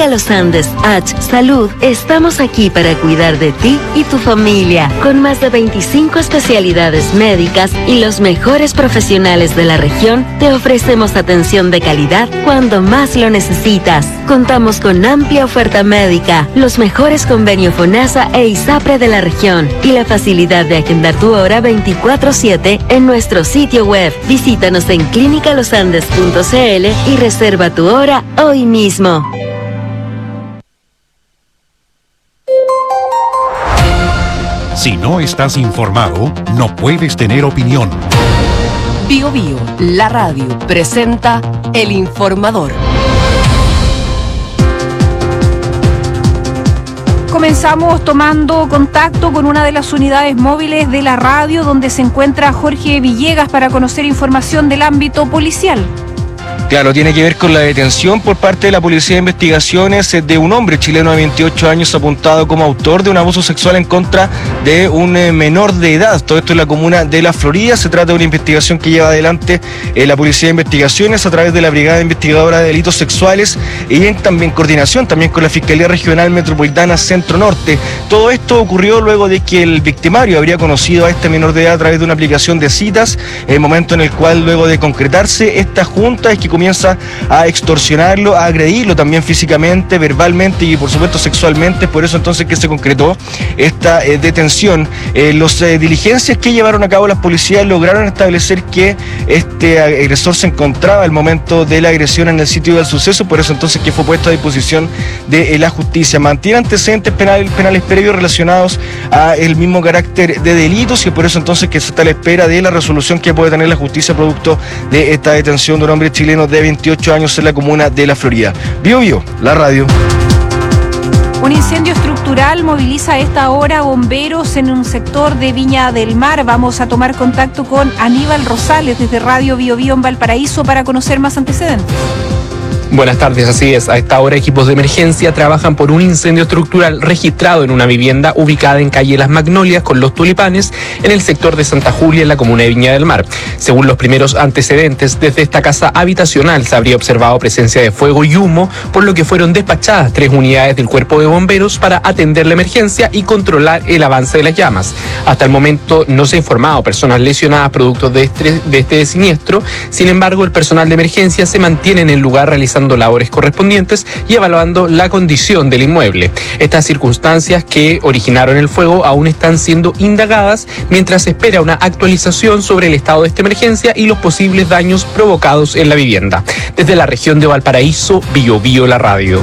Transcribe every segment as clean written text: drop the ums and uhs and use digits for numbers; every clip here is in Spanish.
Clínica Los Andes H Salud, estamos aquí para cuidar de ti y tu familia, con más de 25 especialidades médicas y los mejores profesionales de la región. Te ofrecemos atención de calidad cuando más lo necesitas. Contamos con amplia oferta médica, los mejores convenios FONASA e ISAPRE de la región y la facilidad de agendar tu hora 24/7 en nuestro sitio web. Visítanos en clinicalosandes.cl y reserva tu hora hoy mismo. Si no estás informado, no puedes tener opinión. Bio Bio, la radio, presenta El Informador. Comenzamos tomando contacto con una de las unidades móviles de la radio, donde se encuentra Jorge Villegas para conocer información del ámbito policial. Claro, tiene que ver con la detención por parte de la Policía de Investigaciones de un hombre chileno de 28 años apuntado como autor de un abuso sexual en contra de un menor de edad. Todo esto en la comuna de La Florida. Se trata de una investigación que lleva adelante la Policía de Investigaciones a través de la Brigada Investigadora de Delitos Sexuales y en también coordinación también con la Fiscalía Regional Metropolitana Centro Norte. Todo esto ocurrió luego de que el victimario habría conocido a este menor de edad a través de una aplicación de citas, el momento en el cual, luego de concretarse esta junta, es que comienza a extorsionarlo, a agredirlo también físicamente, verbalmente y por supuesto sexualmente. Por eso entonces que se concretó esta detención. Las diligencias que llevaron a cabo las policías lograron establecer que este agresor se encontraba al momento de la agresión en el sitio del suceso. Por eso entonces que fue puesto a disposición de la justicia. Mantiene antecedentes penales previos relacionados a el mismo carácter de delitos y por eso entonces que se está a la espera de la resolución que puede tener la justicia producto de esta detención de un hombre chileno de 28 años en la comuna de La Florida. Bio Bio, la radio. Un incendio estructural moviliza a esta hora bomberos en un sector de Viña del Mar. Vamos a tomar contacto con Aníbal Rosales desde Radio Bio Bio en Valparaíso para conocer más antecedentes. Buenas tardes, así es. A esta hora equipos de emergencia trabajan por un incendio estructural registrado en una vivienda ubicada en calle Las Magnolias con Los Tulipanes en el sector de Santa Julia en la comuna de Viña del Mar. Según los primeros antecedentes, desde esta casa habitacional se habría observado presencia de fuego y humo, por lo que fueron despachadas 3 unidades del cuerpo de bomberos para atender la emergencia y controlar el avance de las llamas. Hasta el momento no se ha informado personas lesionadas producto de este siniestro. Sin embargo, el personal de emergencia se mantiene en el lugar realizando labores correspondientes y evaluando la condición del inmueble. Estas circunstancias que originaron el fuego aún están siendo indagadas mientras se espera una actualización sobre el estado de esta emergencia y los posibles daños provocados en la vivienda. Desde la región de Valparaíso, Bio Bio, la radio.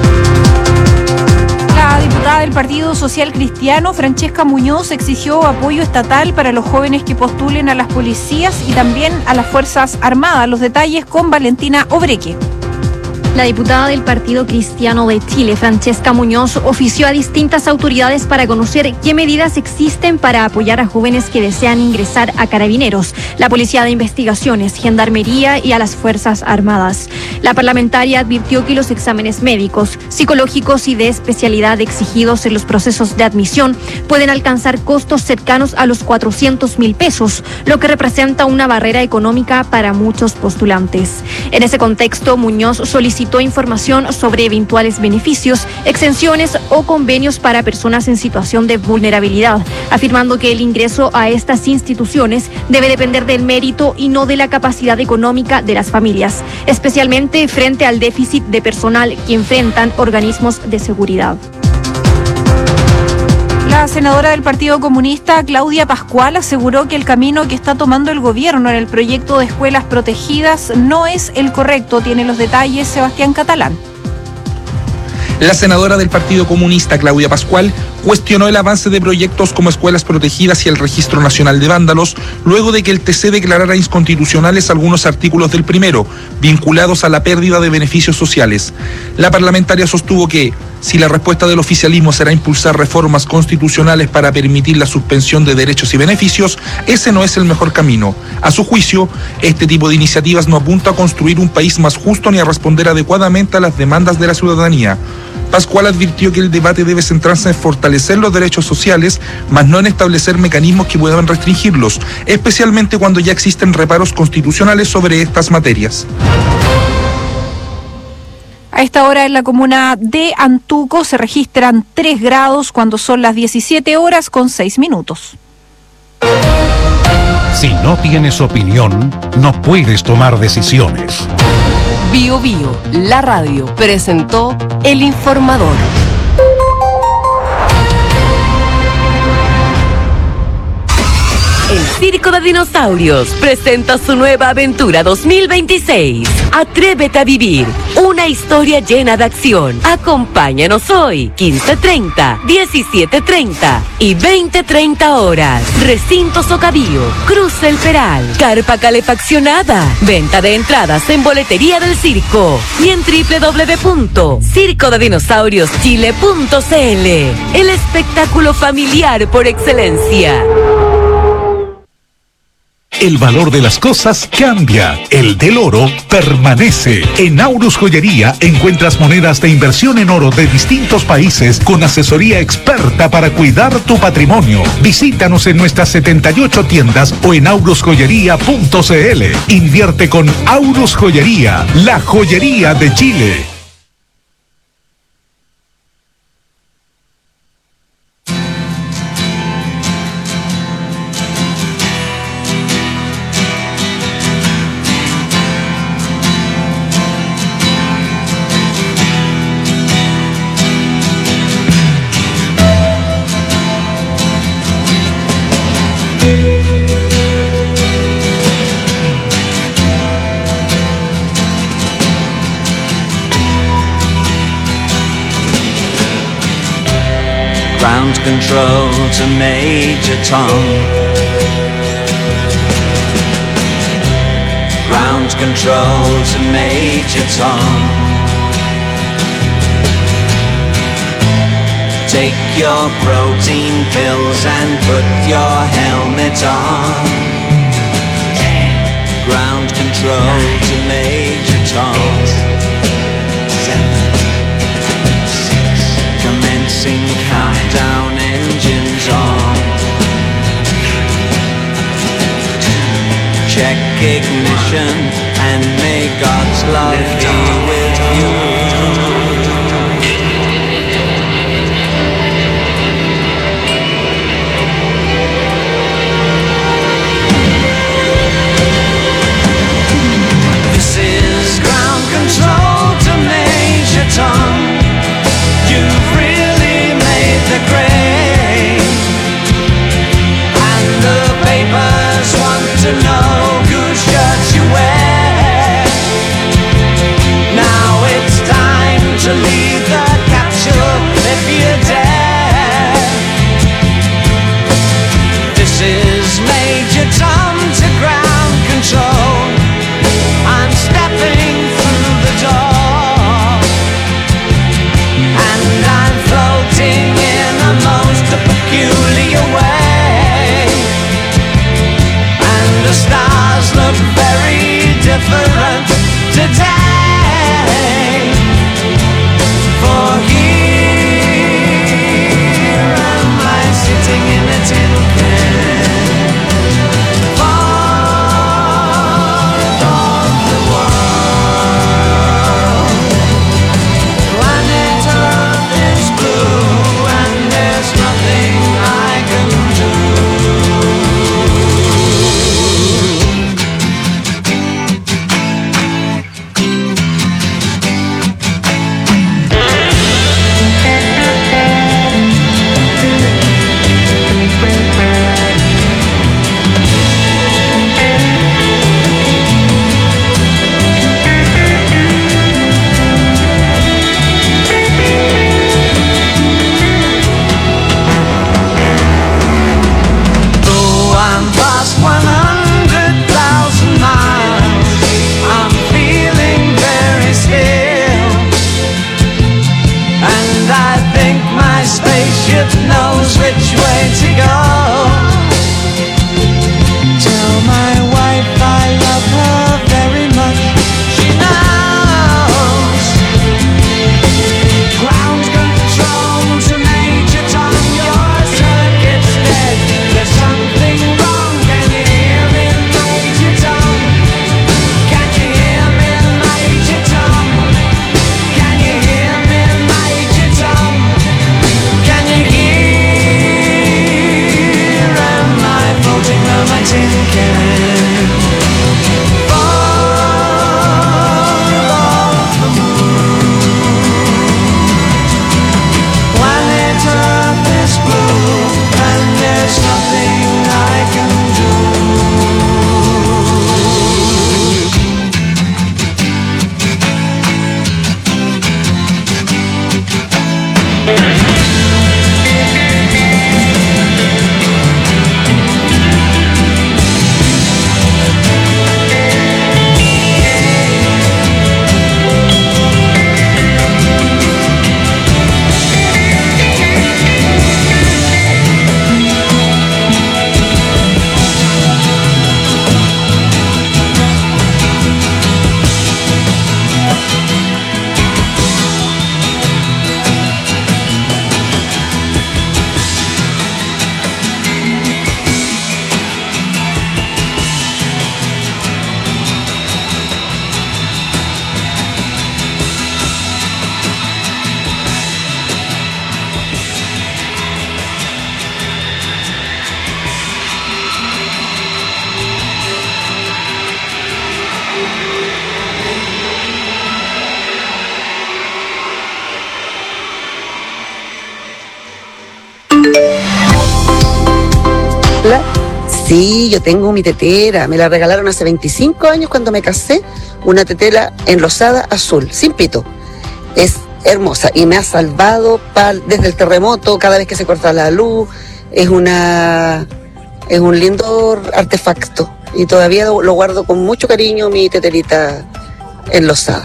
La diputada del Partido Social Cristiano, Francesca Muñoz, exigió apoyo estatal para los jóvenes que postulen a las policías y también a las Fuerzas Armadas. Los detalles con Valentina Obreque. La diputada del Partido Cristiano de Chile, Francesca Muñoz, ofició a distintas autoridades para conocer qué medidas existen para apoyar a jóvenes que desean ingresar a Carabineros, la Policía de Investigaciones, Gendarmería y a las Fuerzas Armadas. La parlamentaria advirtió que los exámenes médicos, psicológicos y de especialidad exigidos en los procesos de admisión pueden alcanzar costos cercanos a los 400.000 pesos, lo que representa una barrera económica para muchos postulantes. En ese contexto, Muñoz solicitó información sobre eventuales beneficios, exenciones o convenios para personas en situación de vulnerabilidad, afirmando que el ingreso a estas instituciones debe depender del mérito y no de la capacidad económica de las familias, especialmente frente al déficit de personal que enfrentan organismos de seguridad. La senadora del Partido Comunista, Claudia Pascual, aseguró que el camino que está tomando el gobierno en el proyecto de escuelas protegidas no es el correcto. Tiene los detalles Sebastián Catalán. La senadora del Partido Comunista, Claudia Pascual, cuestionó el avance de proyectos como escuelas protegidas y el Registro Nacional de Vándalos, luego de que el TC declarara inconstitucionales algunos artículos del primero, vinculados a la pérdida de beneficios sociales. La parlamentaria sostuvo que, si la respuesta del oficialismo será impulsar reformas constitucionales para permitir la suspensión de derechos y beneficios, ese no es el mejor camino. A su juicio, este tipo de iniciativas no apunta a construir un país más justo ni a responder adecuadamente a las demandas de la ciudadanía. Pascual advirtió que el debate debe centrarse en fortalecer los derechos sociales, más no en establecer mecanismos que puedan restringirlos, especialmente cuando ya existen reparos constitucionales sobre estas materias. A A esta hora en la comuna de Antuco se registran 3 grados cuando son las 17 horas con 6 minutos. Si no tienes opinión, no puedes tomar decisiones. Bio Bio, la radio, presentó El Informador. El Circo de Dinosaurios presenta su nueva aventura 2026. Atrévete a vivir una historia llena de acción. Acompáñanos hoy, 15:30, 17:30 y 20:30 horas. Recinto Socavio, Cruz El Peral, carpa calefaccionada. Venta de entradas en boletería del circo y en www.circodedinosaurioschile.cl. El espectáculo familiar por excelencia. El valor de las cosas cambia, el del oro permanece. En Aurus Joyería encuentras monedas de inversión en oro de distintos países con asesoría experta para cuidar tu patrimonio. Visítanos en nuestras 78 tiendas o en aurusjoyería.cl. Invierte con Aurus Joyería, la joyería de Chile. Ground control to Major Tom. Ground control to Major Tom. Take your protein pills and put your helmet on. Ground control to Major Tom. 7, 6, commencing countdown, engines on. 2, check ignition and may God's love be with you. This is ground control to Major Tom. You've really made the grade, and the papers want to know whose shirt you wear. Now it's time to leave the capsule if you dare. This is Major Tom to ground control. I'm stepping through the door, and I'm floating in a most peculiar way, and the stars look very different today. For here am I sitting in a tin can, far above the world. Planet Earth is blue and there's nothing I can do. Sí, yo tengo mi tetera, me la regalaron hace 25 años cuando me casé, una tetera enlosada azul, sin pito. Es hermosa y me ha salvado desde el terremoto, cada vez que se corta la luz, es un lindo artefacto y todavía lo guardo con mucho cariño, mi teterita enlosada.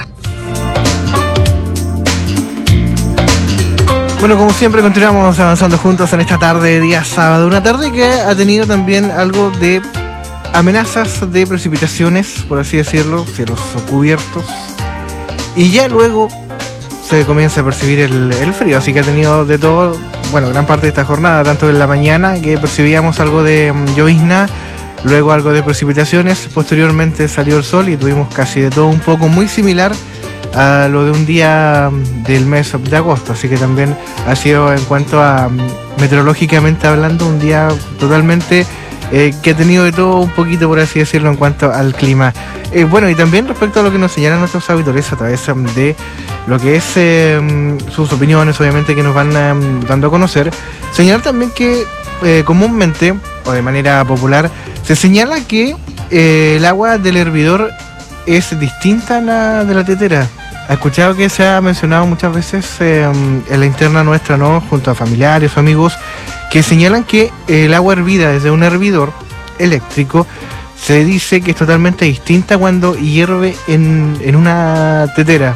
Bueno, como siempre continuamos avanzando juntos en esta tarde, día sábado, una tarde que ha tenido también algo de amenazas de precipitaciones, por así decirlo, cielos cubiertos, y ya luego se comienza a percibir el frío, así que ha tenido de todo, bueno, gran parte de esta jornada, tanto en la mañana que percibíamos algo de llovizna, luego algo de precipitaciones, posteriormente salió el sol y tuvimos casi de todo un poco, muy similar a lo de un día del mes de agosto, así que también ha sido, en cuanto a meteorológicamente hablando, un día totalmente que ha tenido de todo un poquito, por así decirlo, en cuanto al clima. Bueno, y también respecto a lo que nos señalan nuestros auditores a través de lo que es sus opiniones, obviamente, que nos van dando a conocer, señalar también que comúnmente, o de manera popular, se señala que el agua del hervidor es distinta a la de la tetera. ¿Ha escuchado que se ha mencionado muchas veces en la interna nuestra, ¿no?, junto a familiares o amigos, que señalan que el agua hervida desde un hervidor eléctrico se dice que es totalmente distinta cuando hierve en una tetera?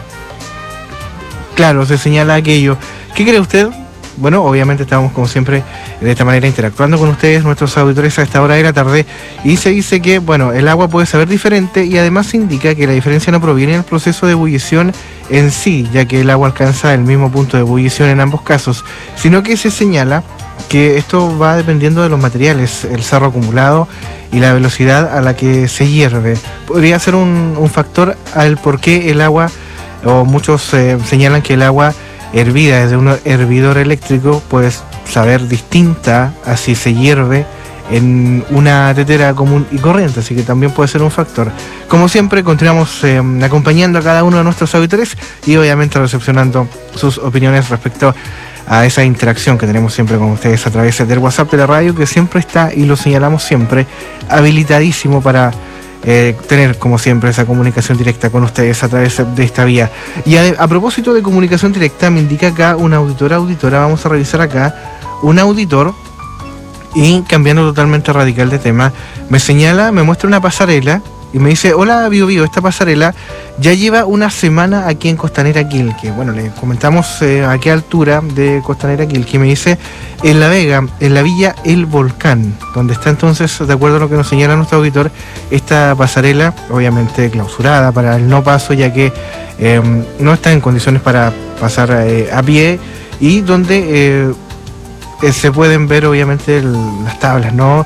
Claro, se señala aquello. ¿Qué cree usted? Bueno, obviamente estamos como siempre de esta manera interactuando con ustedes, nuestros auditores, a esta hora de la tarde, y se dice que, bueno, el agua puede saber diferente y además se indica que la diferencia no proviene del proceso de ebullición en sí, ya que el agua alcanza el mismo punto de ebullición en ambos casos, sino que se señala que esto va dependiendo de los materiales, el sarro acumulado y la velocidad a la que se hierve. Podría ser un factor al por qué el agua, o muchos señalan que el agua hervida desde un hervidor eléctrico puede saber distinta a si se hierve en una tetera común y corriente, así que también puede ser un factor. Como siempre, continuamos acompañando a cada uno de nuestros auditores y obviamente recepcionando sus opiniones respecto a esa interacción que tenemos siempre con ustedes a través del WhatsApp de la radio, que siempre está, y lo señalamos siempre, habilitadísimo para tener, como siempre, esa comunicación directa con ustedes a través de esta vía. Y a propósito de comunicación directa, me indica acá una auditora, vamos a revisar acá, un auditor, y cambiando totalmente radical de tema, me señala, me muestra una pasarela y me dice: hola Bio Bio, esta pasarela ya lleva una semana aquí en Costanera Quilque. Bueno, le comentamos a qué altura de Costanera Quilque. Me dice: en La Vega, en la villa El Volcán, donde está entonces, de acuerdo a lo que nos señala nuestro auditor, esta pasarela, obviamente clausurada para el no paso, ya que no está en condiciones para pasar a pie, y donde se pueden ver obviamente las tablas, ¿no?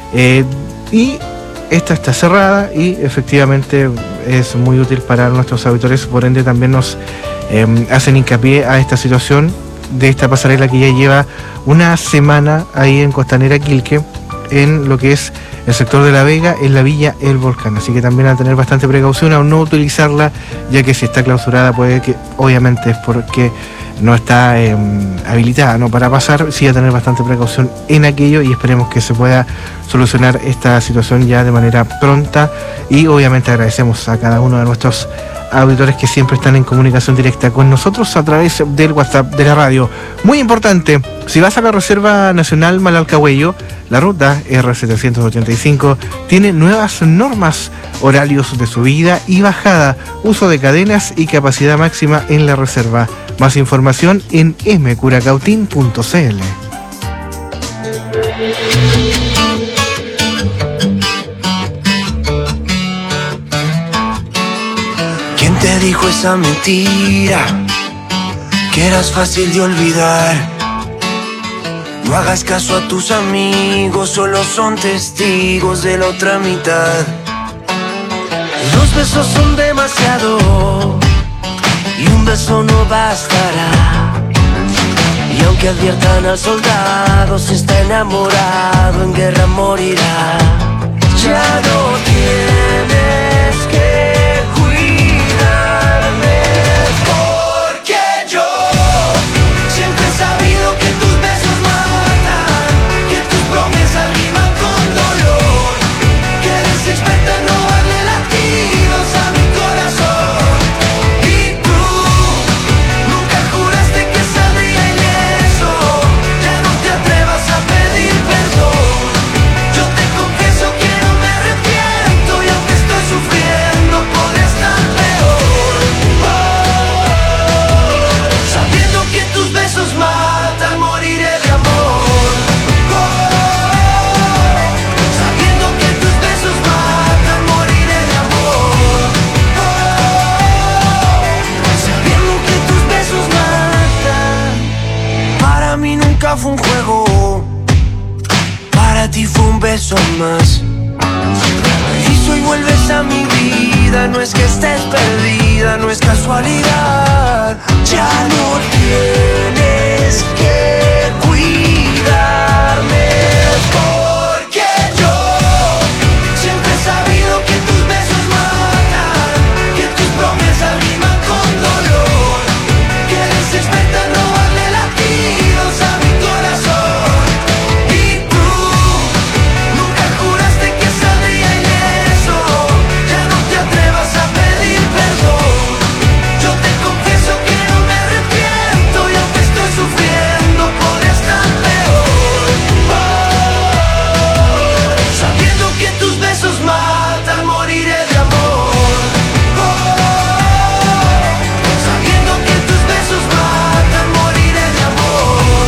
Y esta está cerrada y efectivamente es muy útil para nuestros auditores, por ende también nos hacen hincapié a esta situación de esta pasarela que ya lleva una semana ahí en Costanera Quilque, en lo que es el sector de La Vega, en la villa El Volcán. Así que también a tener bastante precaución a no utilizarla, ya que si está clausurada puede que, obviamente es porque no está habilitada, ¿no?, para pasar. Sí, a tener bastante precaución en aquello, y esperemos que se pueda solucionar esta situación ya de manera pronta. Y obviamente agradecemos a cada uno de nuestros auditores que siempre están en comunicación directa con nosotros a través del WhatsApp de la radio. Muy importante, si vas a la Reserva Nacional Malalcahuello, la ruta R785 tiene nuevas normas, horarios de subida y bajada, uso de cadenas y capacidad máxima en la reserva. Más información en mcuracautín.cl. ¿Quién te dijo esa mentira? Que eras fácil de olvidar. No hagas caso a tus amigos, solo son testigos de la otra mitad. Dos besos son demasiado y un beso no bastará. Y aunque adviertan al soldado, si está enamorado en guerra morirá. Ya no tienes que cuidarme, porque yo siempre he sabido que tus besos matan, que tus promesas riman con dolor. nunca fue un juego, para ti fue un beso más. Y hoy vuelves a mi vida, no es que estés perdida, no es casualidad. Ya no tienes que cuidarme, porque yo siempre he sabido que tus besos matan, que tus promesas riman con dolor, que eres experta en robarle latidos a mi corazón. Y tú nunca juraste que saldría ileso, ya no te atrevas a pedir perdón. Yo te confieso que no me arrepiento y aunque estoy sufriendo podría estar peor. Sabiendo que tus besos matan, moriré de amor. Sabiendo que tus besos matan, moriré de amor.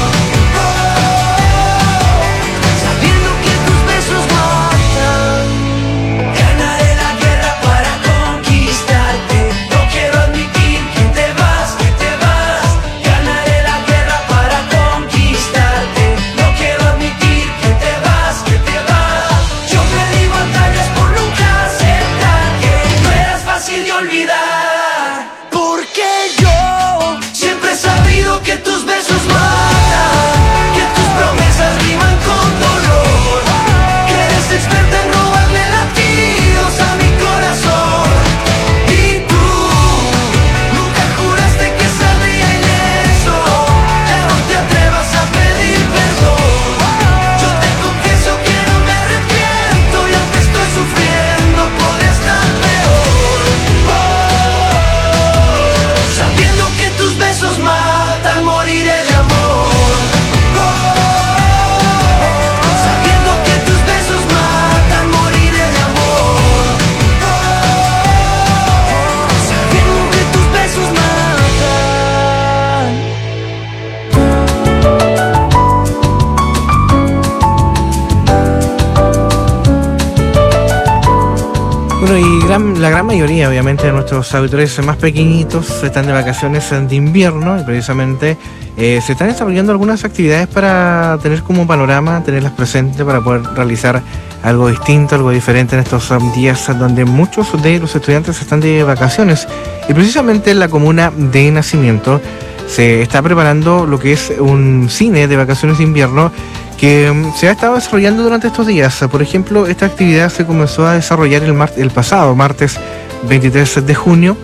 Sabiendo que tus besos matan. Ganaré la guerra para conquistarte. No quiero admitir que te vas, que te vas. Ganaré la guerra para conquistarte. No quiero admitir que te vas, que te vas. Yo perdí batallas por nunca aceptar que no eras fácil de olvidar. Porque yo siempre he sabido que tus besos matan, que tus promesas riman con dolor, que eres experta en robarle latidos a mi corazón. Y tú nunca juraste que saldría ileso, ya no te atrevas a pedir perdón. Yo te confieso que no me arrepiento y aunque estoy sufriendo podría estar peor. Sabiendo que tus besos matan, moriré de amor. Sabiendo que tus besos matan, moriré de amor. Sabiendo que tus besos matan. Bueno, y la gran mayoría, obviamente, de nuestros auditores más pequeñitos están de vacaciones de invierno y precisamente se están desarrollando algunas actividades para tener como panorama, tenerlas presentes para poder realizar algo distinto, algo diferente en estos días donde muchos de los estudiantes están de vacaciones. Y precisamente en la comuna de Nacimiento se está preparando lo que es un cine de vacaciones de invierno que se ha estado desarrollando durante estos días. Por ejemplo, esta actividad se comenzó a desarrollar el pasado martes 23 de junio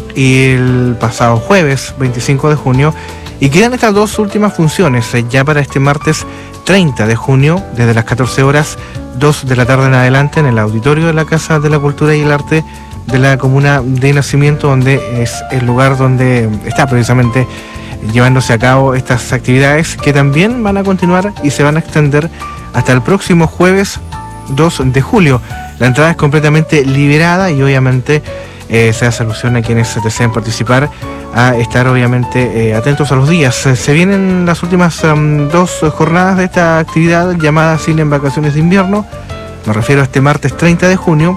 y el pasado jueves 25 de junio y quedan estas dos últimas funciones ya para este martes 30 de junio desde las 14 horas 2 de la tarde en adelante en el auditorio de la Casa de la Cultura y el Arte de la comuna de Nacimiento, donde es el lugar donde está precisamente llevándose a cabo estas actividades que también van a continuar y se van a extender hasta el próximo jueves 2 de julio. La entrada es completamente liberada y obviamente se hace alusión a quienes deseen participar a estar obviamente atentos a los días. Se vienen las últimas dos jornadas de esta actividad llamada Cine en Vacaciones de Invierno. Me refiero a este martes 30 de junio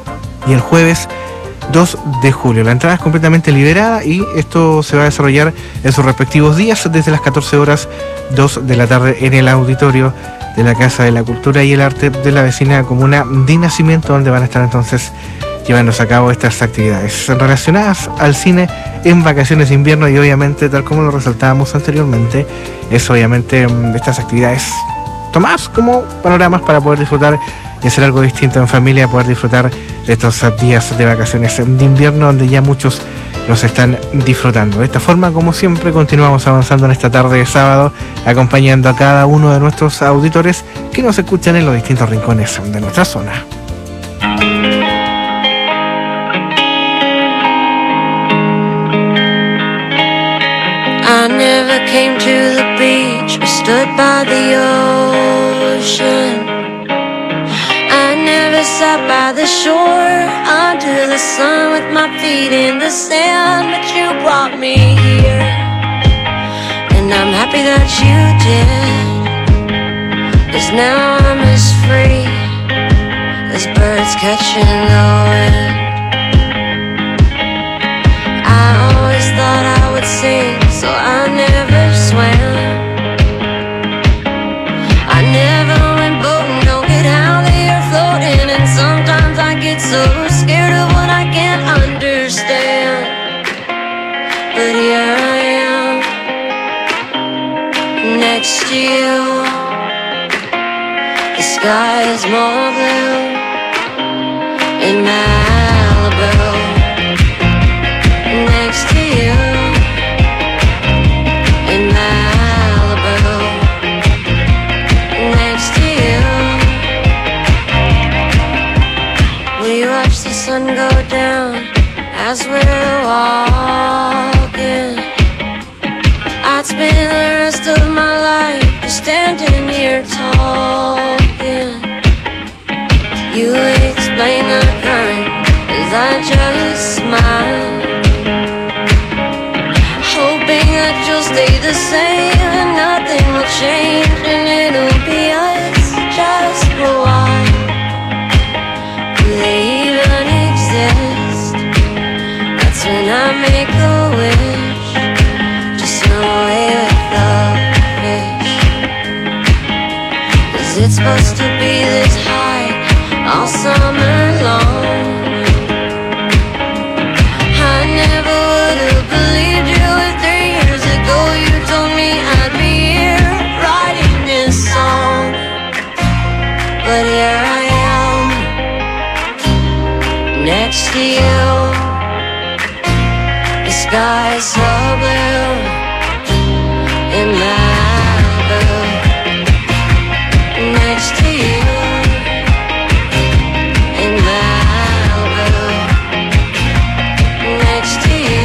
y el jueves 2 de julio. La entrada es completamente liberada y esto se va a desarrollar en sus respectivos días desde las 14 horas 2 de la tarde en el auditorio de la Casa de la Cultura y el Arte de la vecina comuna de Nacimiento, donde van a estar entonces llevándose a cabo estas actividades relacionadas al cine en vacaciones de invierno y obviamente, tal como lo resaltábamos anteriormente, es obviamente estas actividades tomadas como panoramas para poder disfrutar y hacer algo distinto en familia, poder disfrutar de estos días de vacaciones de invierno donde ya muchos los están disfrutando. De esta forma, como siempre, continuamos avanzando en esta tarde de sábado, acompañando a cada uno de nuestros auditores que nos escuchan en los distintos rincones de nuestra zona. I never came to the beach or stood by the ocean. I never sat by the shore under the sun with my feet in the sand, but you brought me here, and I'm happy that you did, 'cause now I'm as free as birds catching the wind. I always thought I would sing, so I never swam. to you. The sky is more blue in Malibu. Next to you in Malibu. Next to you. We watch the sun go down as we're walking. I'd spend the rest of my life just standing here talking. You explain the current as I just smile, hoping that you'll stay the same and nothing will change and it'll be us just for a while. Do they even exist? That's when I make a wish, just swim away with the fish. Is it supposed to be this high all summer long? I never would have believed you if 3 years ago you told me I'd be here writing this song. But here I am, next to you. The sky is so blue in Malibu. Next to you in Malibu. Next to you.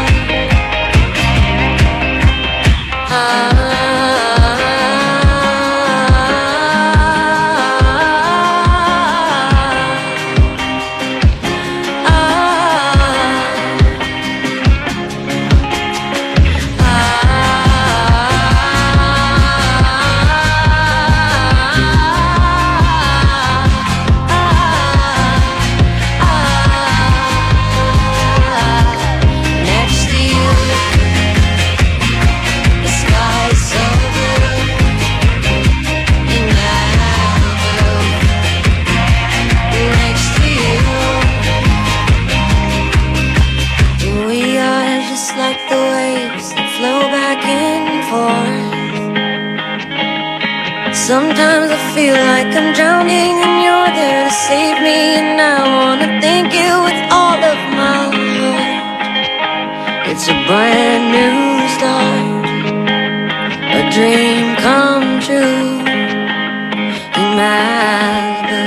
Sometimes I feel like I'm drowning and you're there to save me, and I wanna thank you with all of my heart. It's a brand new start, a dream come true in Malibu.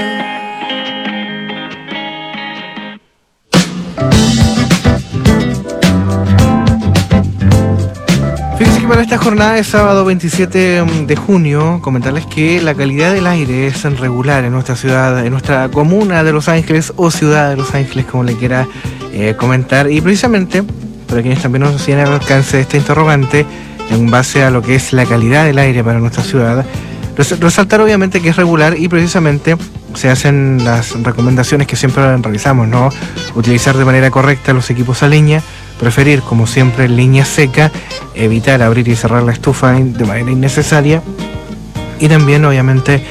Fíjense que para esta jornada de sábado 27 de junio, comentarles que la calidad del aire es regular en nuestra ciudad, en nuestra comuna de Los Ángeles o ciudad de Los Ángeles, como le quiera comentar. Y precisamente, para quienes también nos hacían al alcance de este interrogante, en base a lo que es la calidad del aire para nuestra ciudad, resaltar obviamente que es regular y precisamente se hacen las recomendaciones que siempre realizamos, ¿no? Utilizar de manera correcta los equipos a leña, preferir, como siempre, leña seca, evitar abrir y cerrar la estufa de manera innecesaria y también, obviamente,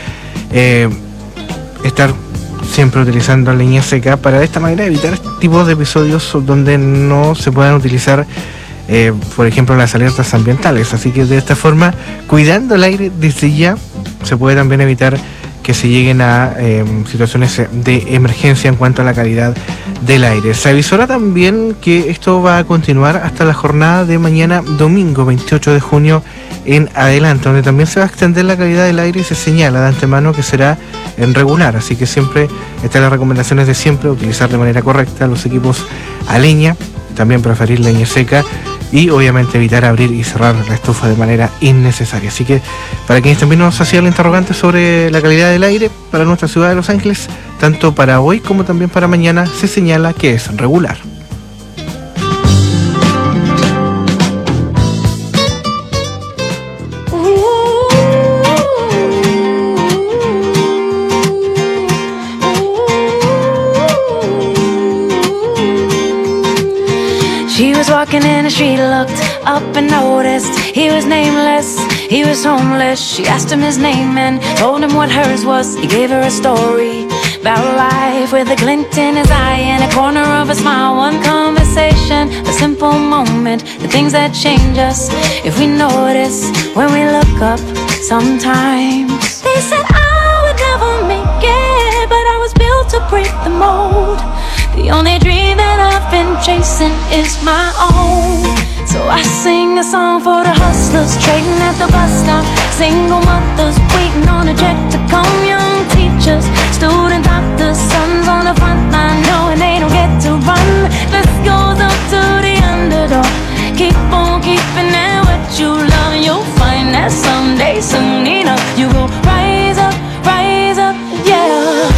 estar siempre utilizando leña seca para de esta manera evitar este tipo de episodios donde no se puedan utilizar, por ejemplo, las alertas ambientales. Así que de esta forma, cuidando el aire desde ya, se puede también evitar que se lleguen a situaciones de emergencia en cuanto a la calidad del aire. Se avisora también que esto va a continuar hasta la jornada de mañana domingo 28 de junio en adelante, donde también se va a extender la calidad del aire y se señala de antemano que será en regular, así que siempre están las recomendaciones de siempre, utilizar de manera correcta los equipos a leña, también preferir leña seca y obviamente evitar abrir y cerrar la estufa de manera innecesaria. Así que para quienes también nos hacían el interrogante sobre la calidad del aire para nuestra ciudad de Los Ángeles, tanto para hoy como también para mañana, se señala que es regular. She was walking in the street, looked up and noticed he was nameless, he was homeless. She asked him his name and told him what hers was. He gave her a story about life with a glint in his eye and a corner of a smile. One conversation, a simple moment, the things that change us if we notice when we look up sometimes. They said I would never make it, but I was built to break the mold. The only dream that I've been chasing is my own. So I sing a song for the hustlers trading at the bus stop, single mothers waiting on a check to come, young teachers, student doctors, sons on the front line knowing they don't get to run. This goes up to the underdog. Keep on keeping it what you love, and you'll find that someday, soon enough, you will rise up, yeah.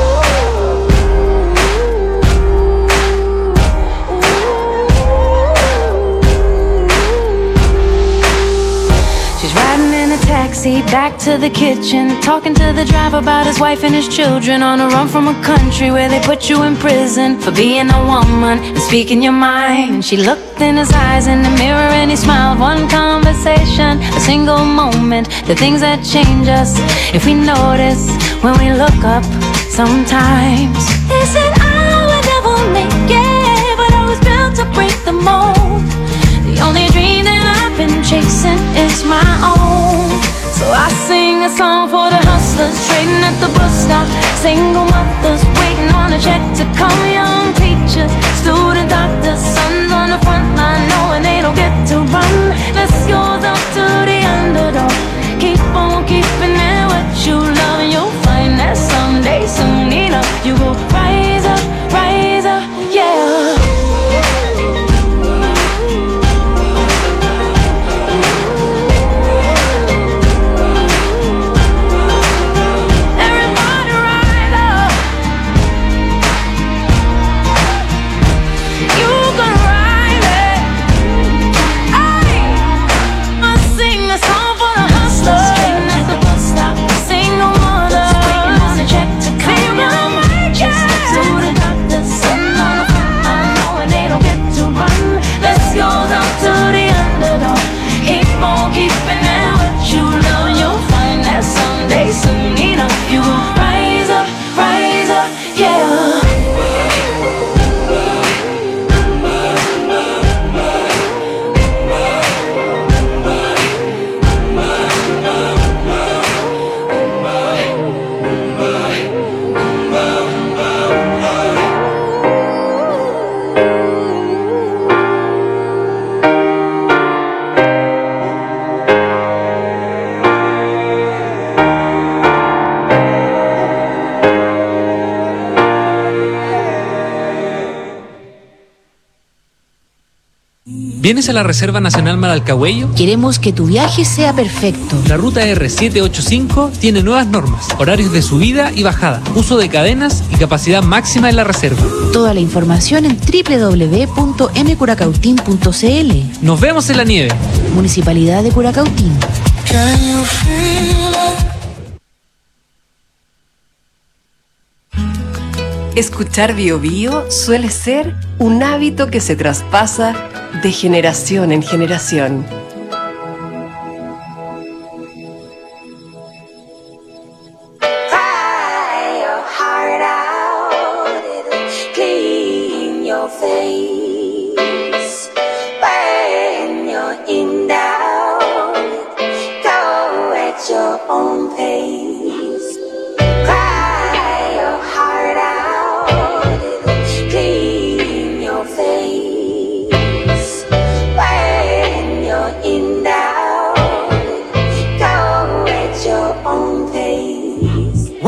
Taxi back to the kitchen, talking to the driver about his wife and his children, on a run from a country where they put you in prison for being a woman and speaking your mind. And she looked in his eyes in the mirror and he smiled. One conversation, a single moment, the things that change us if we notice when we look up sometimes. They said I would never make it, but I was built to break the mold. The only dream that I've been chasing is my own. So I sing a song for the hustlers trading at the bus stop, single mothers waiting on a check to come, young teachers, student doctors, sons on the front line knowing they don't get to run. This goes up to the underdog. Keep on keeping it what you love, and you'll find that someday, soon enough, you will rise up, yeah. Soon enough, you will rise up, yeah. ¿Vienes a la Reserva Nacional Maralcahuello? Queremos que tu viaje sea perfecto. La ruta R785 tiene nuevas normas, horarios de subida y bajada, uso de cadenas y capacidad máxima en la reserva. Toda la información en www.mcuracautín.cl. Nos vemos en la nieve. Municipalidad de Curacautín. Escuchar Bio Bio suele ser un hábito que se traspasa de generación en generación.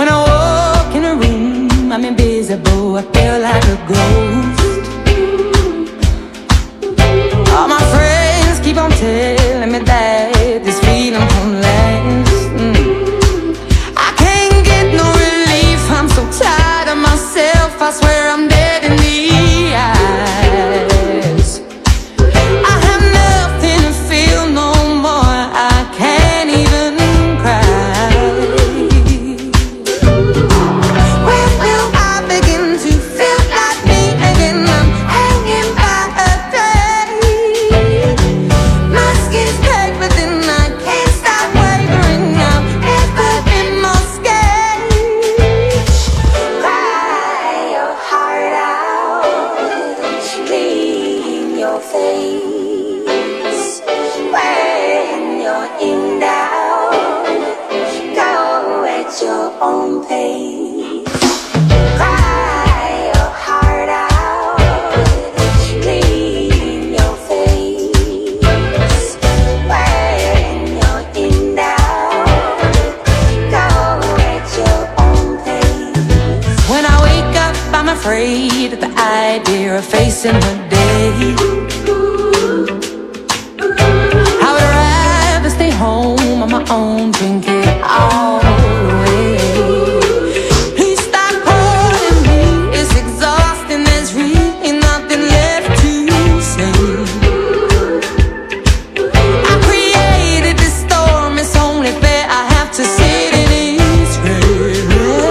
I'm invisible, I feel like a ghost. your face. When you're in doubt, go at your own pace. Cry your heart out, clean your face. When you're in doubt, go at your own pace. When I wake up, I'm afraid at the idea of facing the day. I would rather stay home on my own, drink it all away. Please stop holding me, it's exhausting, there's really nothing left to say. I created this storm, it's only fair I have to sit in its rain.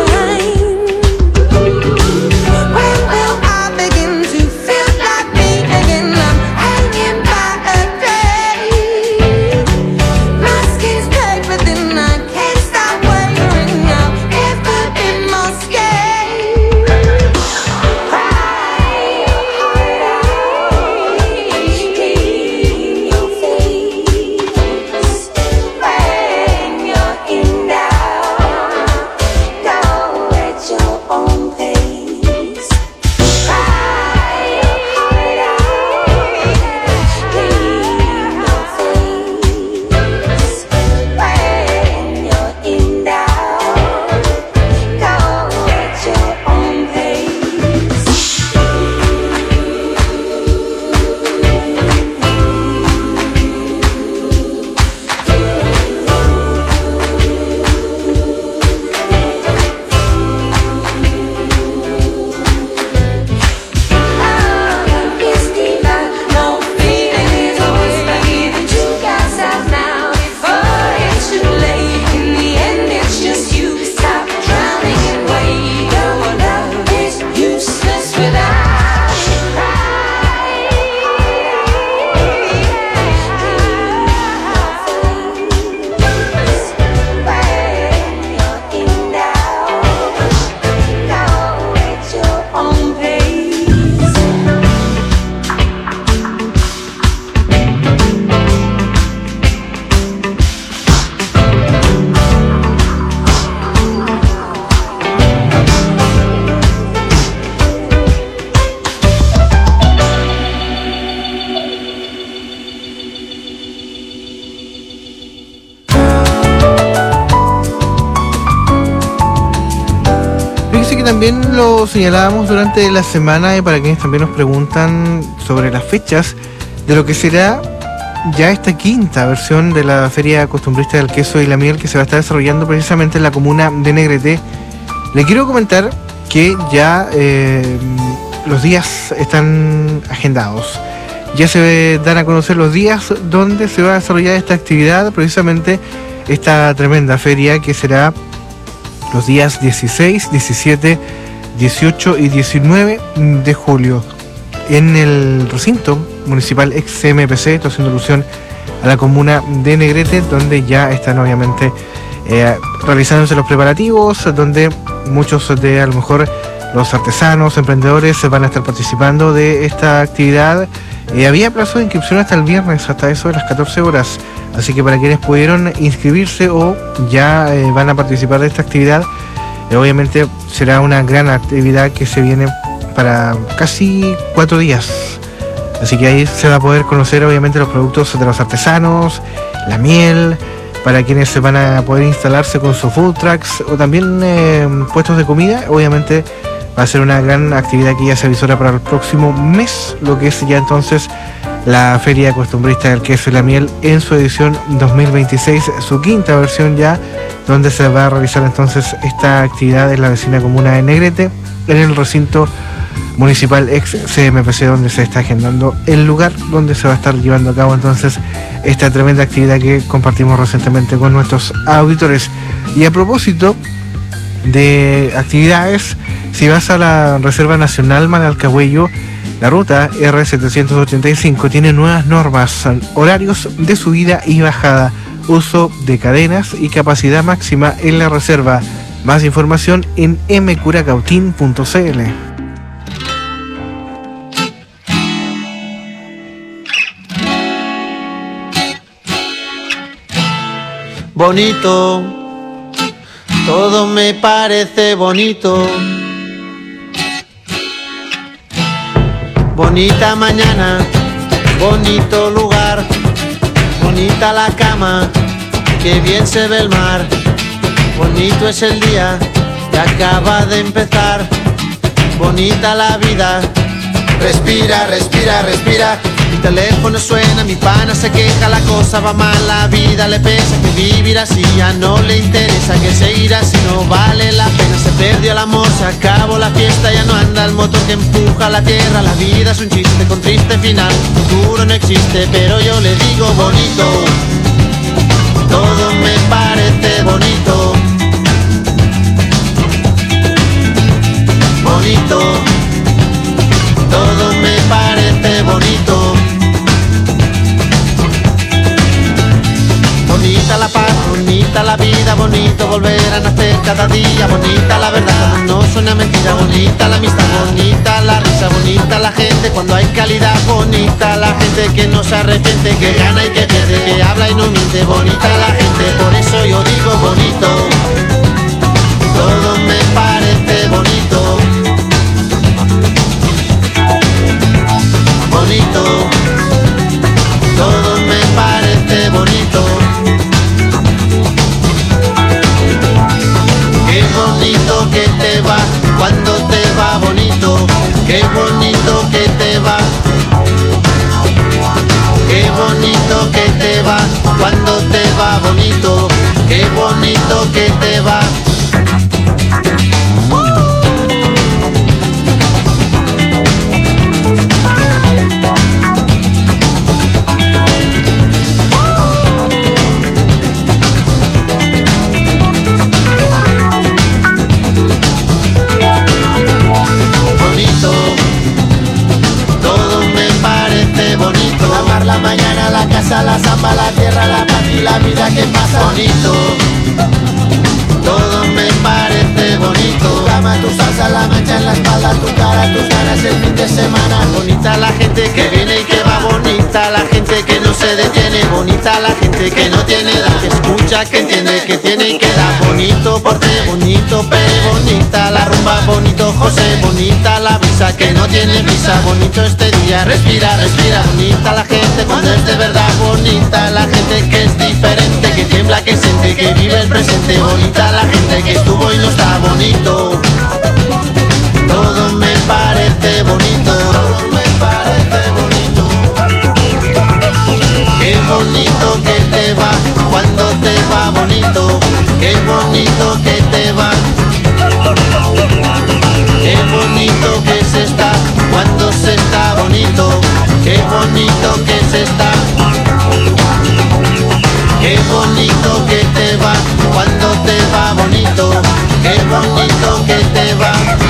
When will I begin to feel like me again? I'm hanging by a thread. My skin's tight, but then I can't stop wondering. I'll never be more scared. Cry your heart out, clean your face. When you're in doubt, go at your own pace. Cry your heart out, clean your face. When you're in doubt, go at your own pace. Love is divine, no feeling is always right. That you got south now before it's too late. In the end, it's just you. Stop drowning and wait. Your love is useless without you. When you're in doubt, go at your own pace. Fíjese que también lo señalábamos durante la semana y para quienes también nos preguntan sobre las fechas de lo que será ya esta quinta versión de la Feria Costumbrista del Queso y la Miel que se va a estar desarrollando precisamente en la comuna de Negrete. Le quiero comentar que ya los días están agendados. Ya se dan a conocer los días donde se va a desarrollar esta actividad, precisamente esta tremenda feria que será los días 16, 17, 18 y 19 de julio en el recinto municipal ex CMPC, esto haciendo alusión a la comuna de Negrete, donde ya están obviamente realizándose los preparativos, donde muchos de a lo mejor los artesanos, emprendedores van a estar participando de esta actividad. Había plazo de inscripción hasta el viernes, hasta eso de las 14 horas. Así que para quienes pudieron inscribirse o ya van a participar de esta actividad, obviamente será una gran actividad que se viene para casi 4 días. Así que ahí se va a poder conocer obviamente los productos de los artesanos, la miel, para quienes se van a poder instalarse con sus food trucks o también puestos de comida. Obviamente va a ser una gran actividad que ya se avisora para el próximo mes, lo que es ya entonces la Feria Costumbrista del Queso y la Miel en su edición 2026, su quinta versión ya, donde se va a realizar entonces esta actividad en la vecina comuna de Negrete, en el recinto municipal ex CMPC, donde se está agendando el lugar donde se va a estar llevando a cabo entonces esta tremenda actividad que compartimos recientemente con nuestros auditores. Y a propósito de actividades, si vas a la Reserva Nacional Manalcahuello, la ruta R785 tiene nuevas normas, horarios de subida y bajada, uso de cadenas y capacidad máxima en la reserva. Más información en mcuracautín.cl. bonito, todo me parece bonito. Bonita mañana, bonito lugar, bonita la cama, que bien se ve el mar. Bonito es el día que acaba de empezar, bonita la vida. Respira, respira, respira. Mi teléfono suena, mi pana se queja, la cosa va mal, la vida le pesa, que vivir así ya no le interesa, que seguir así no vale la pena. Se perdió el amor, se acabó la fiesta, ya no anda el motor que empuja la tierra. La vida es un chiste con triste final, futuro no existe, pero yo le digo bonito, todo me parece bonito. Bonito, todo me parece bonito. Bonita la paz, bonita la vida, bonito volver a nacer cada día. Bonita la verdad, no suena mentira. Bonita la amistad, bonita la risa, bonita la gente cuando hay calidad. Bonita la gente que no se arrepiente, que gana y que pierde, que habla y no miente. Bonita la gente, por eso yo digo bonito, todo me parece bonito. Bonito, todo me parece bonito. Qué bonito que te va cuando te va bonito. Qué bonito que te va. Qué bonito que te va cuando te va bonito. Qué bonito que te va. La mañana, la casa, la zamba, la tierra, la paz y la vida que pasa. Bonito, todo me parece bonito. Tu cama, tu salsa, la mancha en la espalda, tu cara, tus ganas el fin de semana. Bonita la gente que viene y que va, bonita la gente que no se detiene, bonita la gente que no tiene edad, que escucha, que entiende, que tiene y que da. Bonito porte, bonito Pere, bonita la rumba, bonito José, bonita la brisa que no tiene prisa, bonito este día, respira, respira. Bonita la gente cuando es de verdad, bonita la gente que es diferente, que tiembla, que siente, que vive el presente. Bonita la gente que estuvo y no está bonito, todo me parece bonito, todo me parece bonito. Qué bonito que te va cuando te va bonito, qué bonito que te va. Qué bonito que se está cuando se está bonito, qué bonito que se está. Qué bonito que te va cuando te va bonito, qué bonito que te va.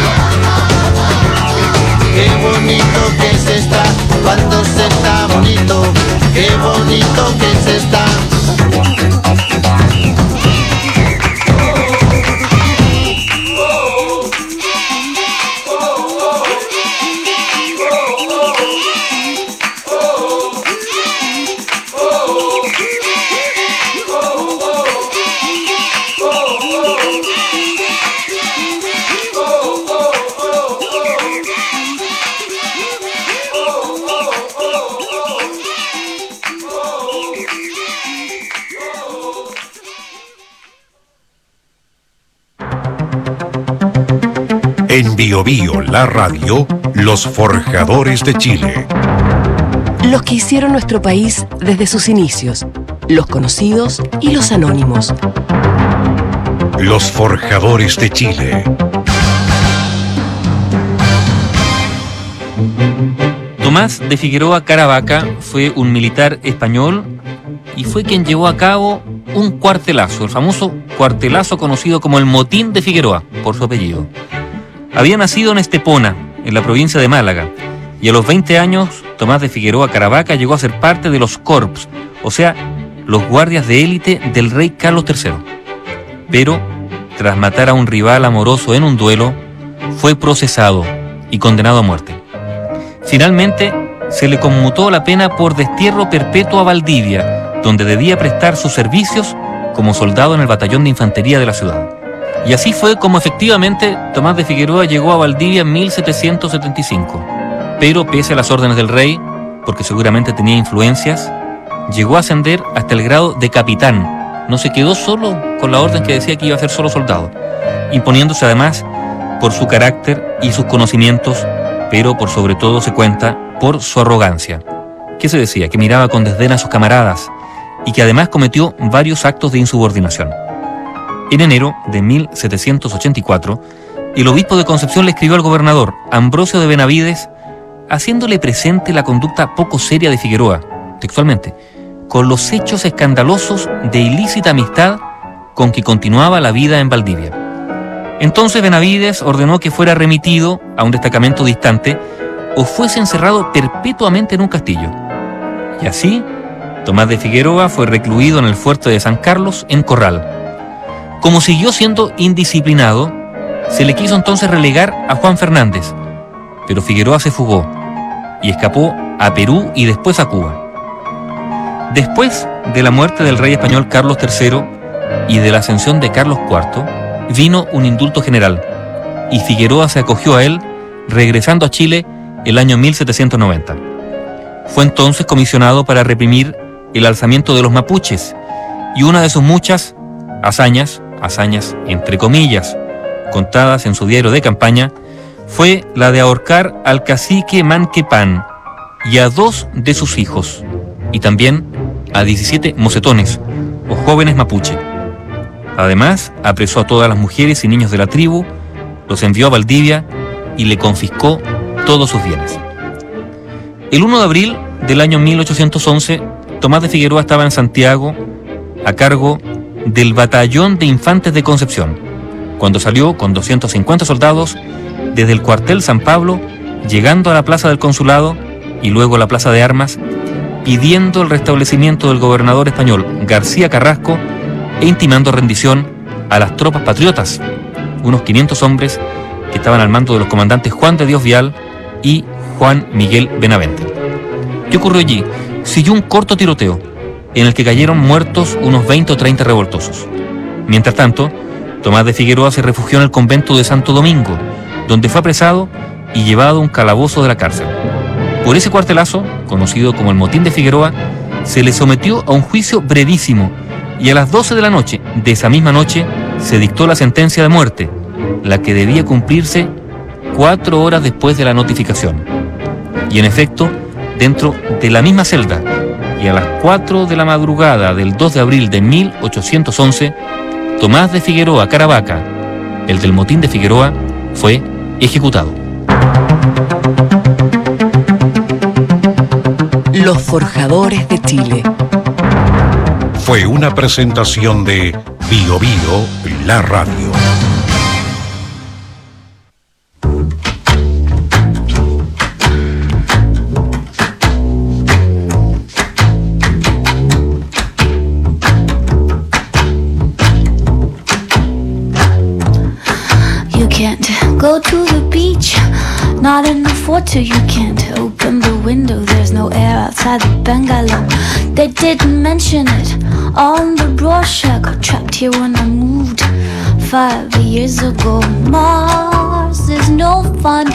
Qué bonito que se está cuando se está bonito, qué bonito que se está. En Bio Bio, la radio, los forjadores de Chile. Los que hicieron nuestro país desde sus inicios, los conocidos y los anónimos. Los forjadores de Chile. Tomás de Figueroa Caravaca fue un militar español y fue quien llevó a cabo un cuartelazo, el famoso cuartelazo conocido como el Motín de Figueroa, por su apellido. Había nacido en Estepona, en la provincia de Málaga, y a los 20 años Tomás de Figueroa Caravaca llegó a ser parte de los Corps, o sea, los guardias de élite del rey Carlos III. Pero, tras matar a un rival amoroso en un duelo, fue procesado y condenado a muerte. Finalmente, se le conmutó la pena por destierro perpetuo a Valdivia, donde debía prestar sus servicios como soldado en el batallón de infantería de la ciudad. Y así fue como efectivamente Tomás de Figueroa llegó a Valdivia en 1775. Pero pese a las órdenes del rey, porque seguramente tenía influencias, llegó a ascender hasta el grado de capitán. No se quedó solo con la orden que decía que iba a ser solo soldado, imponiéndose además por su carácter y sus conocimientos, pero por sobre todo se cuenta por su arrogancia. ¿Qué se decía? Que miraba con desdén a sus camaradas y que además cometió varios actos de insubordinación. En enero de 1784, el obispo de Concepción le escribió al gobernador Ambrosio de Benavides haciéndole presente la conducta poco seria de Figueroa, textualmente, con los hechos escandalosos de ilícita amistad con que continuaba la vida en Valdivia. Entonces Benavides ordenó que fuera remitido a un destacamento distante o fuese encerrado perpetuamente en un castillo. Y así, Tomás de Figueroa fue recluido en el fuerte de San Carlos, en Corral. Como siguió siendo indisciplinado, se le quiso entonces relegar a Juan Fernández, pero Figueroa se fugó y escapó a Perú y después a Cuba. Después de la muerte del rey español Carlos III y de la ascensión de Carlos IV, vino un indulto general y Figueroa se acogió a él, regresando a Chile el año 1790. Fue entonces comisionado para reprimir el alzamiento de los mapuches y una de sus muchas hazañas entre comillas, contadas en su diario de campaña, fue la de ahorcar al cacique Manquepán y a 2 de sus hijos, y también a 17 mocetones o jóvenes mapuche. Además, apresó a todas las mujeres y niños de la tribu, los envió a Valdivia y le confiscó todos sus bienes. El 1 de abril del año 1811, Tomás de Figueroa estaba en Santiago a cargo del Batallón de Infantes de Concepción, cuando salió con 250 soldados desde el cuartel San Pablo, llegando a la plaza del Consulado y luego a la plaza de Armas, pidiendo el restablecimiento del gobernador español García Carrasco e intimando rendición a las tropas patriotas, unos 500 hombres que estaban al mando de los comandantes Juan de Dios Vial y Juan Miguel Benavente. ¿Qué ocurrió allí? Siguió un corto tiroteo en el que cayeron muertos unos 20 o 30 revoltosos. Mientras tanto, Tomás de Figueroa se refugió en el convento de Santo Domingo, donde fue apresado y llevado a un calabozo de la cárcel. Por ese cuartelazo, conocido como el Motín de Figueroa, se le sometió a un juicio brevísimo y a las 12 de la noche de esa misma noche se dictó la sentencia de muerte, la que debía cumplirse 4 horas después de la notificación. Y en efecto, dentro de la misma celda y a las 4 de la madrugada del 2 de abril de 1811, Tomás de Figueroa Caravaca, el del Motín de Figueroa, fue ejecutado. Los Forjadores de Chile. Fue una presentación de Bio Bio, la radio. Go to the beach, not in the photo. You can't open the window, there's no air outside the bungalow. They didn't mention it on the brochure. Got trapped here when I moved 5 years ago. Mars is no fun.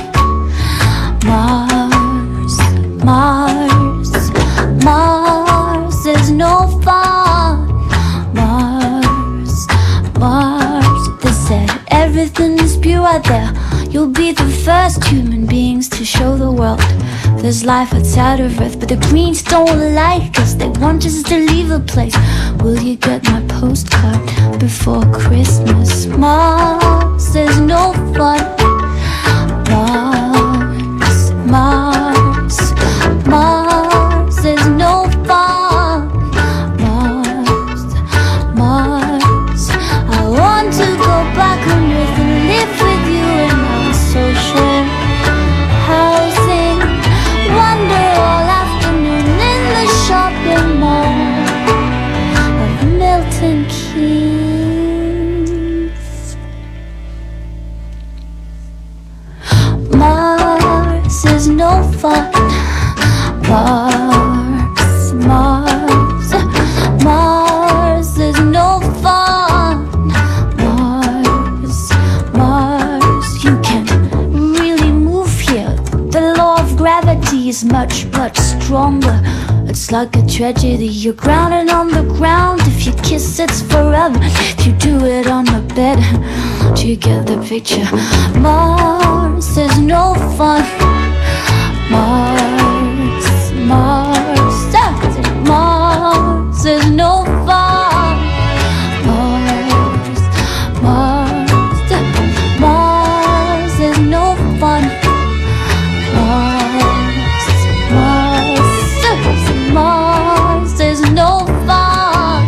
Mars, Mars, Mars is no fun. Mars, Mars, they said everything is pure out there. You'll be the first human beings to show the world there's life outside of Earth. But the Greens don't like us, they want us to leave the place. Will you get my postcard before Christmas? Mars, there's no fun. Mars, Mars, Mars, there's no fun. Mars, Mars, I want to go back on Earth and live with you in our social housing. Wander all afternoon in the shopping mall of Milton Keynes. Mars is no fun. Mars, Mars, Mars is no fun. is much, much stronger. It's like a tragedy, you're grounded on the ground. If you kiss, it's forever. If you do it on the bed, do you get the picture? Mars is no fun. Mars is no fun. Mars is no fun. Mars is no fun.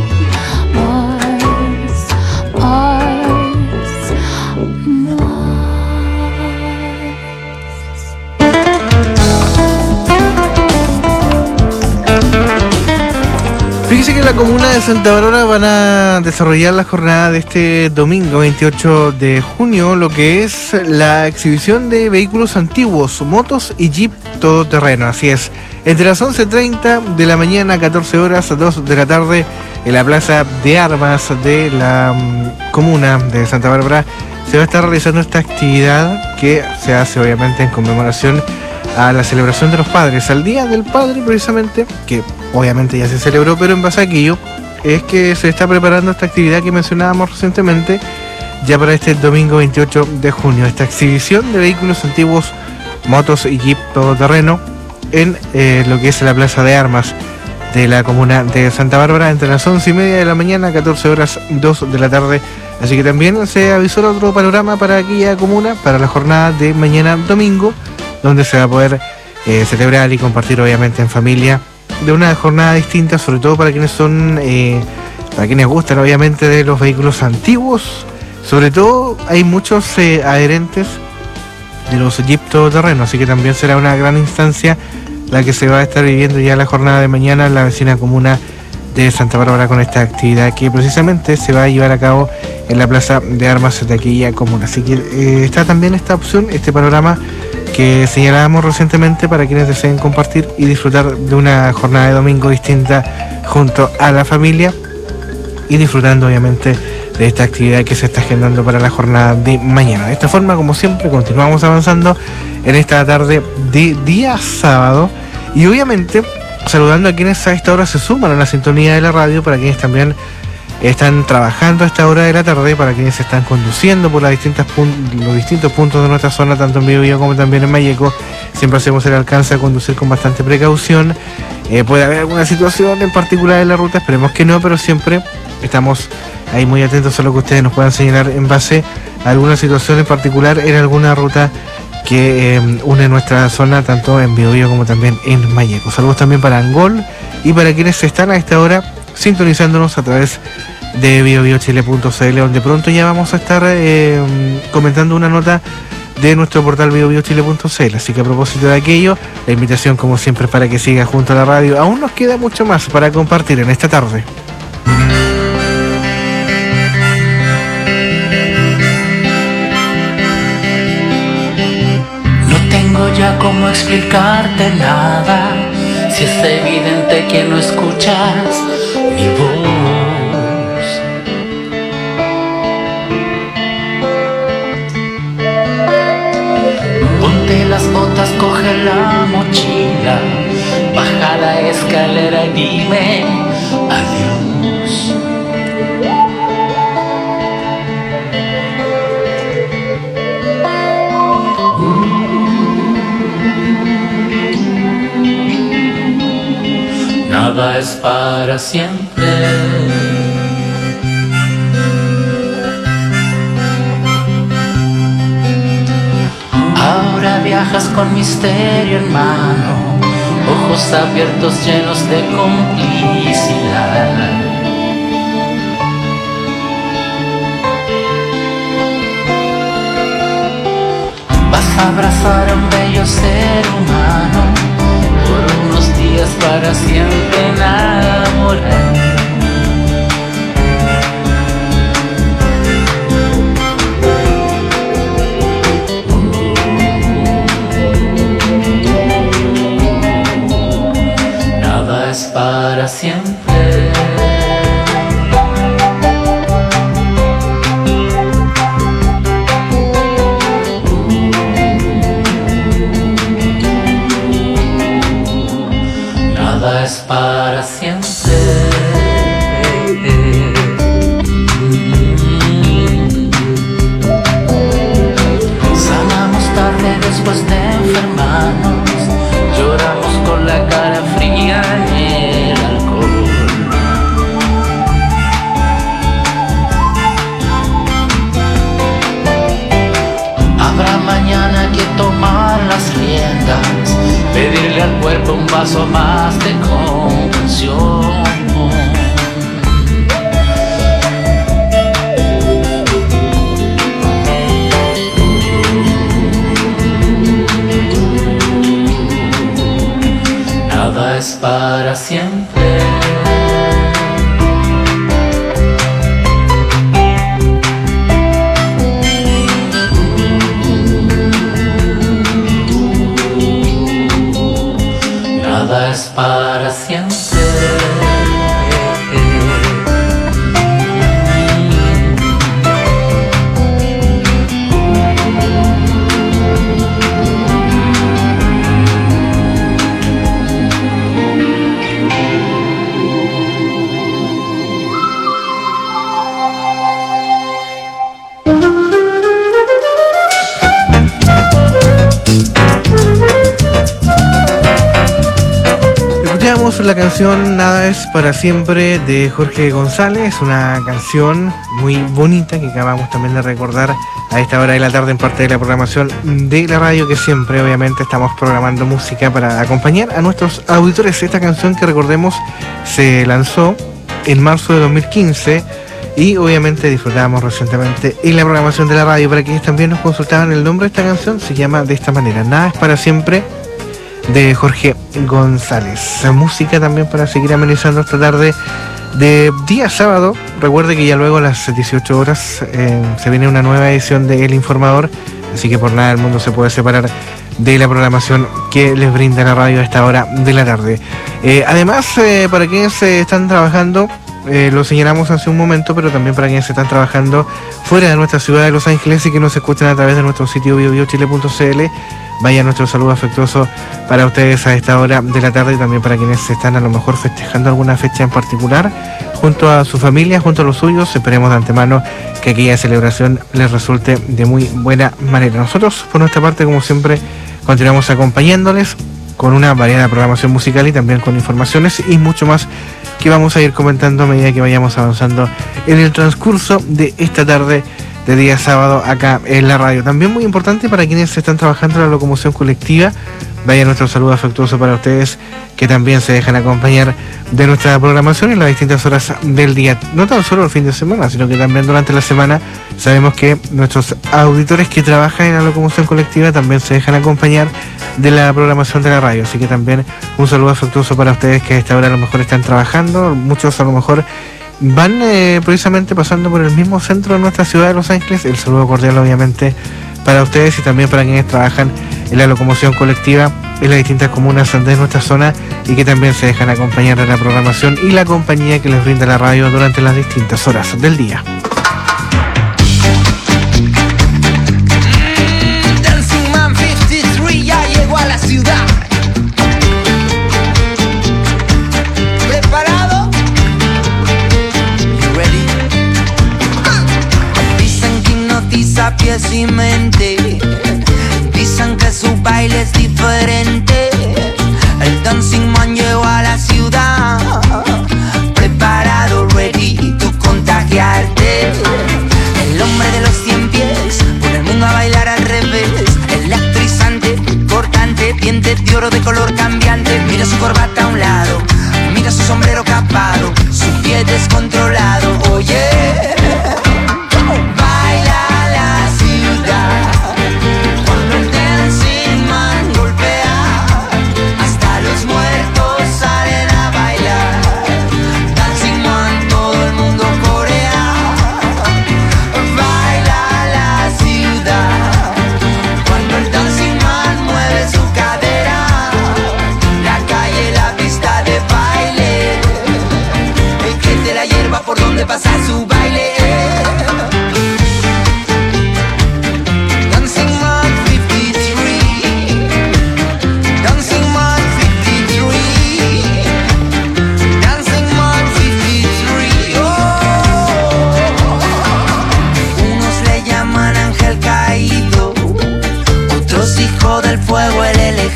Fíjese que en la comuna de Santa Bárbara van a desarrollar la jornada de este domingo 28 de junio, lo que es la exhibición de vehículos antiguos, motos y jeep todoterreno. Así es, entre las 11:30 de la mañana a 14 horas, a 2 de la tarde, en la Plaza de Armas de la comuna de Santa Bárbara, se va a estar realizando esta actividad que se hace obviamente en conmemoración a la celebración de los padres, al Día del Padre precisamente, que obviamente ya se celebró, pero en base a aquello es que se está preparando esta actividad que mencionábamos recientemente, ya para este domingo 28 de junio, esta exhibición de vehículos antiguos, motos y jeep todoterreno en lo que es la Plaza de Armas de la comuna de Santa Bárbara, entre las 11:30 de la mañana a 14 horas, 2 de la tarde. Así que también se avisó otro panorama para aquella comuna, para la jornada de mañana domingo, donde se va a poder celebrar y compartir obviamente en familia, de una jornada distinta, sobre todo para quienes son, para quienes gustan obviamente de los vehículos antiguos. Sobre todo hay muchos adherentes de los jeep todoterreno, así que también será una gran instancia la que se va a estar viviendo ya la jornada de mañana en la vecina comuna de Santa Bárbara, con esta actividad que precisamente se va a llevar a cabo en la Plaza de Armas de aquella comuna. Así que está también esta opción, este panorama que señalábamos recientemente para quienes deseen compartir y disfrutar de una jornada de domingo distinta junto a la familia y disfrutando obviamente de esta actividad que se está agendando para la jornada de mañana. De esta forma, como siempre, continuamos avanzando en esta tarde de día sábado y obviamente saludando a quienes a esta hora se suman a la sintonía de la radio, para quienes también están trabajando a esta hora de la tarde, para quienes están conduciendo por los distintos puntos de nuestra zona, tanto en Biobío como también en Malleco. Siempre hacemos el alcance a conducir con bastante precaución. Puede haber alguna situación en particular en la ruta, esperemos que no, pero siempre estamos ahí muy atentos a lo que ustedes nos puedan señalar en base a alguna situación en particular en alguna ruta que une nuestra zona, tanto en Biobío como también en Malleco. Saludos también para Angol y para quienes están a esta hora sintonizándonos a través de biobiochile.cl, donde pronto ya vamos a estar comentando una nota de nuestro portal biobiochile.cl. Así que a propósito de aquello, la invitación como siempre para que siga junto a la radio. Aún nos queda mucho más para compartir en esta tarde. No tengo ya cómo explicarte nada, si es evidente que no escuchas mi voz. Ponte las botas, coge la mochila, baja la escalera y dime adiós. Nada es para siempre. Ahora viajas con misterio en mano, ojos abiertos llenos de complicidad. Vas a abrazar a un bello ser humano, por unos días para siempre enamorar. Nada es para siempre. Nada es para siempre. Sanamos tarde después de enfermarnos, lloramos con la cara fría y el alcohol. Habrá mañana que tomar las riendas, pedirle al cuerpo un vaso más de comprensión. Nada es para siempre. Nada es para siempre. Escuchamos la canción Nada es para siempre de Jorge González, una canción muy bonita que acabamos también de recordar a esta hora de la tarde en parte de la programación de la radio, que siempre obviamente estamos programando música para acompañar a nuestros auditores. Esta canción, que recordemos, se lanzó en marzo de 2015 y obviamente disfrutábamos recientemente en la programación de la radio. Para quienes también nos consultaban el nombre de esta canción, se llama de esta manera: Nada es para siempre, de Jorge González. Música también para seguir amenizando esta tarde de día sábado. Recuerde que ya luego a las 18 horas se viene una nueva edición de El Informador, así que por nada del mundo se puede separar de la programación que les brinda la radio a esta hora de la tarde. Además, para quienes están trabajando, lo señalamos hace un momento, pero también para quienes están trabajando fuera de nuestra ciudad de Los Ángeles y que nos escuchan a través de nuestro sitio biobiochile.cl, vaya nuestro saludo afectuoso para ustedes a esta hora de la tarde, y también para quienes están a lo mejor festejando alguna fecha en particular junto a su familia, junto a los suyos. Esperemos de antemano que aquella celebración les resulte de muy buena manera. Nosotros, por nuestra parte, como siempre, continuamos acompañándoles con una variada programación musical y también con informaciones y mucho más que vamos a ir comentando a medida que vayamos avanzando en el transcurso de esta tarde de día sábado acá en la radio. También muy importante para quienes están trabajando en la locomoción colectiva, vaya nuestro saludo afectuoso para ustedes que también se dejan acompañar de nuestra programación en las distintas horas del día, no tan solo el fin de semana, sino que también durante la semana. Sabemos que nuestros auditores que trabajan en la locomoción colectiva también se dejan acompañar de la programación de la radio, así que también un saludo afectuoso para ustedes que a esta hora a lo mejor están trabajando. Muchos a lo mejor van precisamente pasando por el mismo centro de nuestra ciudad de Los Ángeles. El saludo cordial obviamente para ustedes y también para quienes trabajan en la locomoción colectiva en las distintas comunas de nuestra zona y que también se dejan acompañar de la programación y la compañía que les brinda la radio durante las distintas horas del día. Dancing Man 53 ya llegó a la ciudad. ¿Preparado? You ready? Dicen que hipnotiza pies y mente. Dicen que su baile es diferente. El Dancing Man llegó a la ciudad. Preparado, ready, tú contagiarte. El hombre de los 100 pies pone el mundo a bailar al revés. Electrizante, cortante, dientes de oro de color cambiante. Mira su corbata a un lado, mira su sombrero capado, su pie descontrolado. Oye, baila la ciudad. Cuando el Dancing Man golpea, hasta los muertos salen a bailar. Dancing Man, todo el mundo corea. Baila la ciudad. Cuando el Dancing Man mueve su cadera, la calle la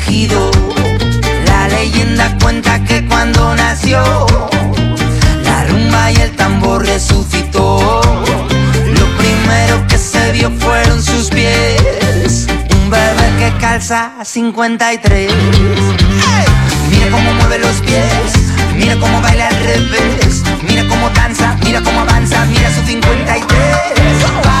escogido. La leyenda cuenta que cuando nació, la rumba y el tambor resucitó. Lo primero que se vio fueron sus pies, un bebé que calza 53. Mira cómo mueve los pies, mira cómo baila al revés, mira cómo danza, mira cómo avanza, mira su 53.